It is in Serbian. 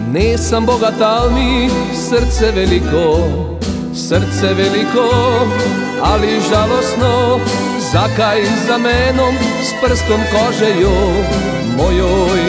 Nisam bogat, al mi srce veliko, ali žalosno. Zakaj za menom s prstom kože joj, mojoj